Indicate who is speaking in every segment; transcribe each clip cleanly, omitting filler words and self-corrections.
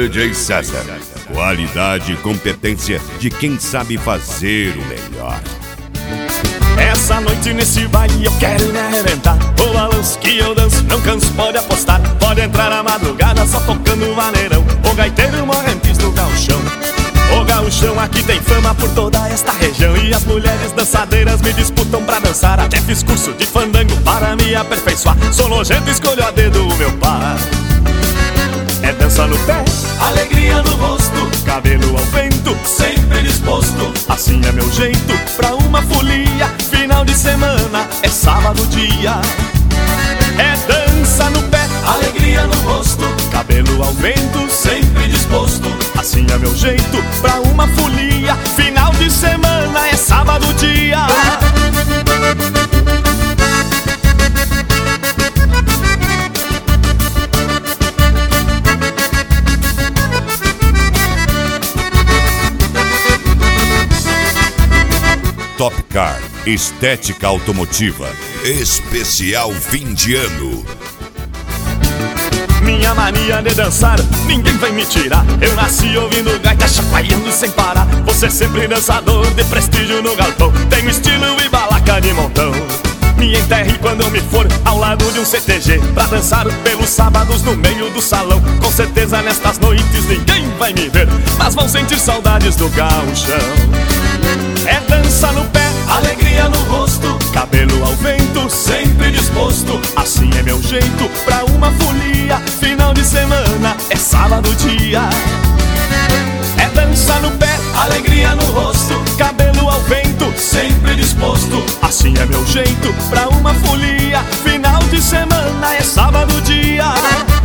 Speaker 1: DJ César. Qualidade e competência de quem sabe fazer o melhor.
Speaker 2: Essa noite nesse baile eu quero me arrebentar. O balanço que eu danço, não canso, pode apostar. Pode entrar na madrugada só tocando maneirão. O gaiteiro morrentes no gauchão. O gauchão aqui tem fama por toda esta região. E as mulheres dançadeiras me disputam pra dançar. Até fiz curso de fandango para me aperfeiçoar. Sou nojento, escolho a dedo o meu par. É dança no pé, alegria no rosto, cabelo ao vento, sempre disposto. Assim é meu jeito pra uma folia. Final de semana é sábado dia. É dança no pé, alegria no rosto, cabelo ao vento, sempre disposto. Assim é meu jeito pra uma folia. Final de semana é sábado dia.
Speaker 1: Top Car, estética automotiva. Especial fim de ano.
Speaker 2: Minha mania de dançar, ninguém vai me tirar. Eu nasci ouvindo gaita, chacoalhando sem parar. Você sempre dançador de prestígio no galpão. Tenho estilo e balaca de montão. Me enterre quando me for ao lado de um CTG pra dançar pelos sábados no meio do salão. Com certeza nestas noites ninguém vai me ver, mas vão sentir saudades do gauchão. É dança no pé, alegria no rosto, cabelo ao vento, sempre disposto. Assim é meu jeito pra uma folia. Final de semana é sábado dia. É dança no pé, alegria no rosto, cabelo ao vento, sempre disposto. Assim é meu jeito pra uma folia. Final de semana é sábado dia.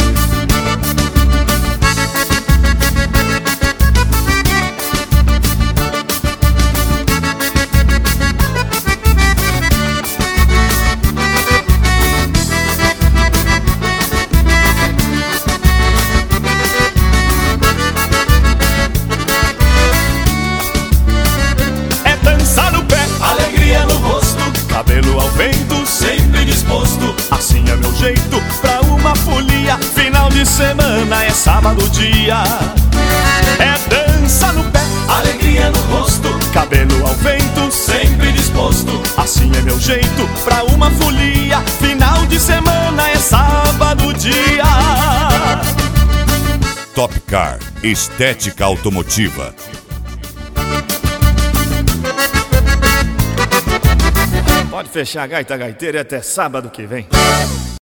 Speaker 2: Cabelo ao vento, sempre disposto. Assim é meu jeito pra uma folia. Final de semana é sábado dia. É dança no pé, alegria no rosto, cabelo ao vento, sempre disposto. Assim é meu jeito pra uma folia. Final de semana é sábado dia.
Speaker 1: Top Car, estética automotiva.
Speaker 2: Pode fechar a gaita gaiteira até sábado que vem.